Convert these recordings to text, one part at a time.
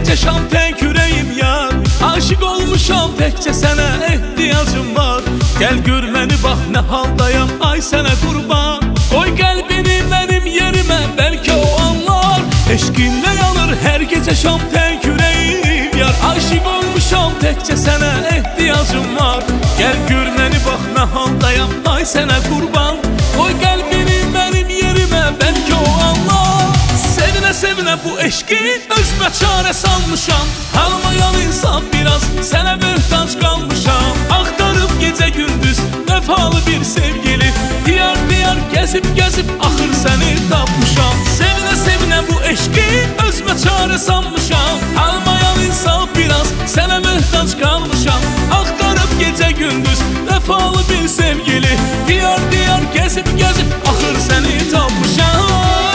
gece şampek yüreğim yar. Aşık olmuşam tekçe sənə ehtiyacım var. Gel gör məni bax nə haldayam, ay sənə qurban. Qoy qəlbini mənim yerimə, bəlkə o anlar. Eşqinlə yanır hər gecə şampek yüreğim yar. Aşık olmuşam tekçe sənə ehtiyacım var. Gel gör məni bax nə haldayam, ay sənə qurban. Qoy qəlbini mənim yerimə, bəlkə o anlar. Sevinə sevinə bu eşqi özümə çarə salmışam. Almayan insan biraz sənə möhtac qalmışam. Axtarıb gecə gündüz vəfalı bir sevgili. Diyar diyar gəzib gəzib axır səni tapmışam. Sevinə sevinə bu eşqi özümə çarə salmışam. Almayan insan biraz sənə möhtac qalmışam. Axtarıb gecə gündüz vəfalı bir sevgili. Diyar diyar gəzib gəzib axır səni tapmışam.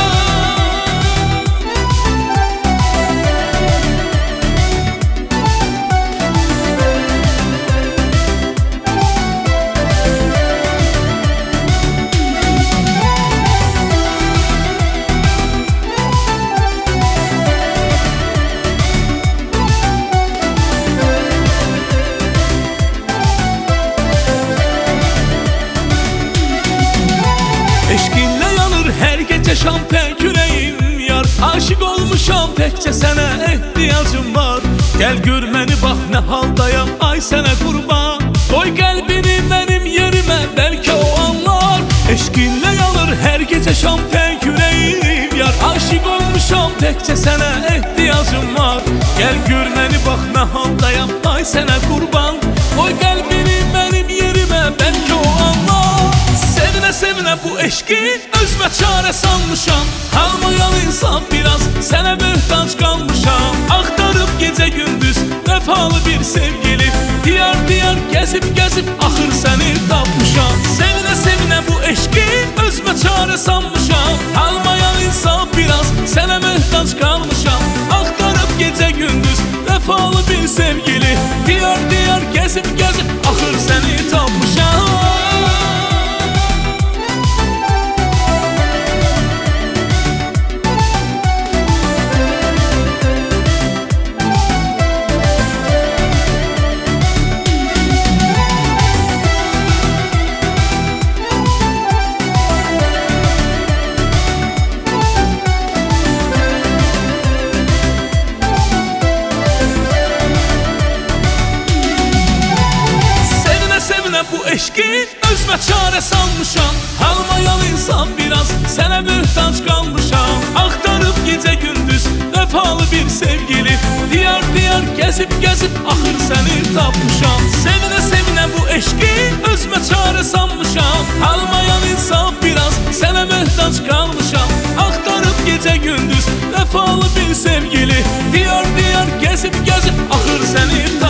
Eşqinlə yanır hər gecə şampek yüreğim yar. Aşık olmuşam tekçe sənə ehtiyacım var. Gel gör məni bax nə haldayam, ay sənə qurban. Qoy qəlbini mənim yerimə, bəlkə o anlar. Eşqinlə yanır hər gecə şampek yüreğim yar. Aşık olmuşam tekçe sənə ehtiyacım var. Gel gör məni bax nə haldayam, ay sənə qurban. Qoy qəlbini mənim yerimə, bəlkə o anlar. Sevinə sevinə bu eşqi özümə çarə salmışam. Almayan insan biraz sənə möhtac qalmışam. Axtarıb gecə gündüz vəfalı bir sevgili. Diyar diyar gəzib gəzib axır səni tapmışam. Sevinə sevinə bu eşqi özümə çarə salmışam. Almayan insan biraz sənə möhtac qalmışam. Axtarıb gecə gündüz vəfalı bir sevgili. Diyar diyar gəzib gəzib axır səni tapmışam. Bu eşqi özümə çarə salmışam. Almayan insan biraz sənə möhtac qalmışam. Axtarıb gecə gündüz vəfalı bir sevgili. Diyar diyar gəzib gəzib axır səni tapmışam. Sevinə sevinə bu eşqi özümə çarə salmışam. Almayan insan biraz sənə möhtac qalmışam. Axtarıb gecə gündüz vəfalı bir sevgili. Diyar diyar gəzib gəzib axır səni tapmışam.